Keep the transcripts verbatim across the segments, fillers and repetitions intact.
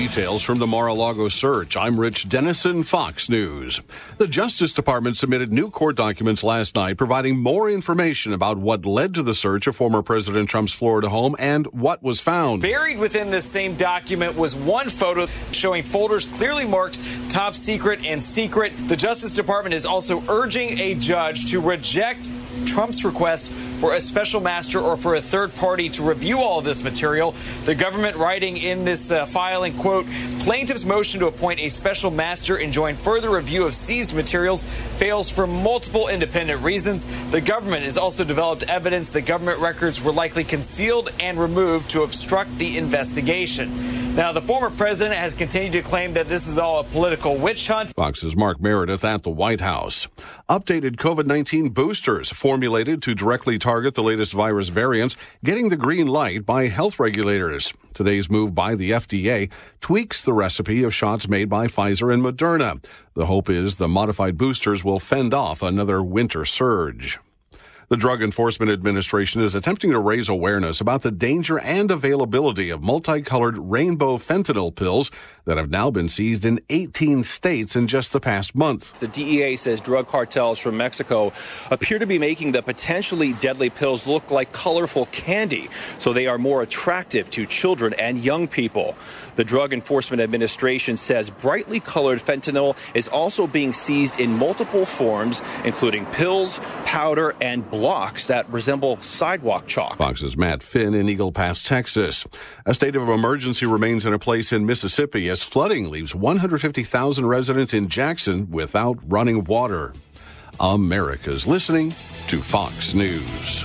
details from the Mar-a-Lago search. I'm Rich Dennison, Fox News. The Justice Department submitted new court documents last night providing more information about what led to the search of former President Trump's Florida home and what was found. Buried within this same document was one photo showing folders clearly marked top secret and secret. The Justice Department is also urging a judge to reject Trump's request for a special master or for a third party to review all of this material. The government writing in this uh, filing, quote, plaintiff's motion to appoint a special master and join further review of seized materials fails for multiple independent reasons. The government has also developed evidence that government records were likely concealed and removed to obstruct the investigation. Now, the former president has continued to claim that this is all a political witch hunt. Fox's Mark Meredith at the White House. Updated COVID nineteen boosters formulated to directly target the latest virus variants, getting the green light by health regulators. Today's move by the F D A tweaks the recipe of shots made by Pfizer and Moderna. The hope is the modified boosters will fend off another winter surge. The Drug Enforcement Administration is attempting to raise awareness about the danger and availability of multicolored rainbow fentanyl pills that have now been seized in eighteen states in just the past month. The D E A says drug cartels from Mexico appear to be making the potentially deadly pills look like colorful candy, so they are more attractive to children and young people. The Drug Enforcement Administration says brightly colored fentanyl is also being seized in multiple forms, including pills, powder, and blocks that resemble sidewalk chalk. Fox's Matt Finn in Eagle Pass, Texas. A state of emergency remains in place in Mississippi as flooding leaves one hundred fifty thousand residents in Jackson without running water. America's listening to Fox News.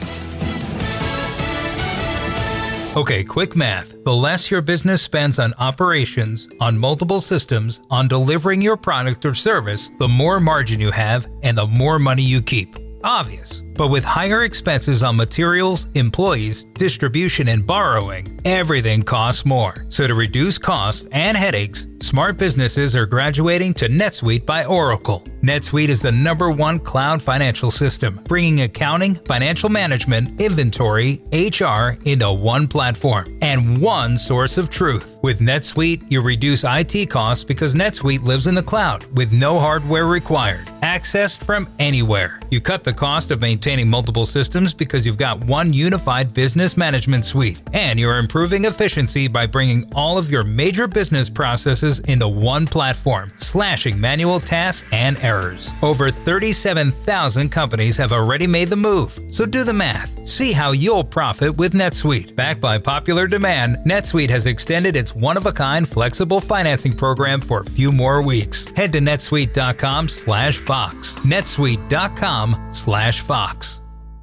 Okay, quick math. The less your business spends on operations, on multiple systems, on delivering your product or service, the more margin you have and the more money you keep. Obvious. But with higher expenses on materials, employees, distribution, and borrowing, everything costs more. So to reduce costs and headaches, smart businesses are graduating to NetSuite by Oracle. NetSuite is the number one cloud financial system, bringing accounting, financial management, inventory, H R into one platform and one source of truth. With NetSuite, you reduce I T costs because NetSuite lives in the cloud with no hardware required, accessed from anywhere. You cut the cost of maintaining multiple systems because you've got one unified business management suite, and you're improving efficiency by bringing all of your major business processes into one platform, slashing manual tasks and errors. Over thirty-seven thousand companies have already made the move, so do the math. See how you'll profit with NetSuite. Backed by popular demand, NetSuite has extended its one-of-a-kind flexible financing program for a few more weeks. Head to netsuite.com slash Fox. netsuite.com slash Fox.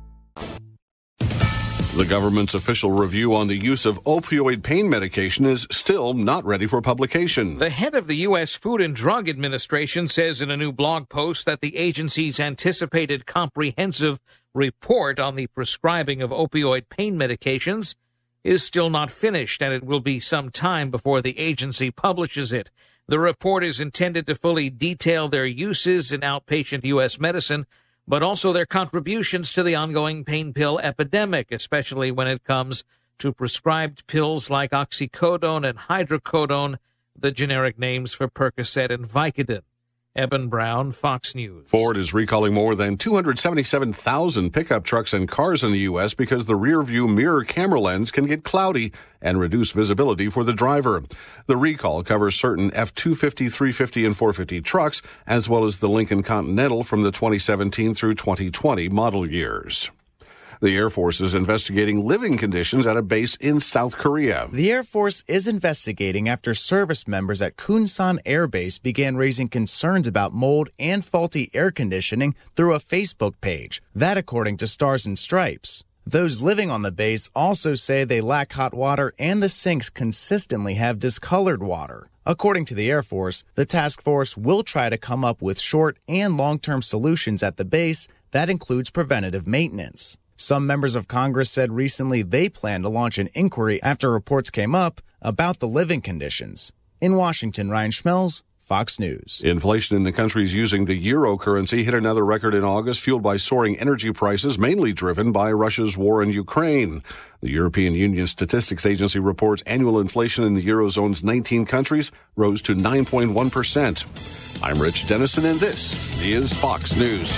The government's official review on the use of opioid pain medication is still not ready for publication. The head of the U S Food and Drug Administration says in a new blog post that the agency's anticipated comprehensive report on the prescribing of opioid pain medications is still not finished, and it will be some time before the agency publishes it. The report is intended to fully detail their uses in outpatient U S medicine, but also their contributions to the ongoing pain pill epidemic, especially when it comes to prescribed pills like oxycodone and hydrocodone, the generic names for Percocet and Vicodin. Eben Brown, Fox News. Ford is recalling more than two hundred seventy-seven thousand pickup trucks and cars in the U S because the rear-view mirror camera lens can get cloudy and reduce visibility for the driver. The recall covers certain F two fifty, three fifty, and four fifty trucks, as well as the Lincoln Continental from the twenty seventeen through twenty twenty model years. The Air Force is investigating living conditions at a base in South Korea. The Air Force is investigating after service members at Kunsan Air Base began raising concerns about mold and faulty air conditioning through a Facebook page. That according to Stars and Stripes. Those living on the base also say they lack hot water and the sinks consistently have discolored water. According to the Air Force, the task force will try to come up with short and long-term solutions at the base that includes preventative maintenance. Some members of Congress said recently they plan to launch an inquiry after reports came up about the living conditions. In Washington, Ryan Schmelz, Fox News. Inflation in the countries using the euro currency hit another record in August, fueled by soaring energy prices, mainly driven by Russia's war in Ukraine. The European Union Statistics Agency reports annual inflation in the Eurozone's nineteen countries rose to nine point one percent. I'm Rich Dennison, and this is Fox News.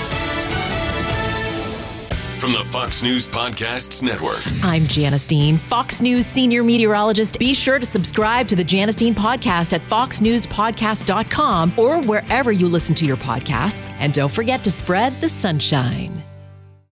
From the Fox News Podcasts Network. I'm Janice Dean, Fox News senior meteorologist. Be sure to subscribe to the Janice Dean podcast at fox news podcast dot com or wherever you listen to your podcasts. And don't forget to spread the sunshine.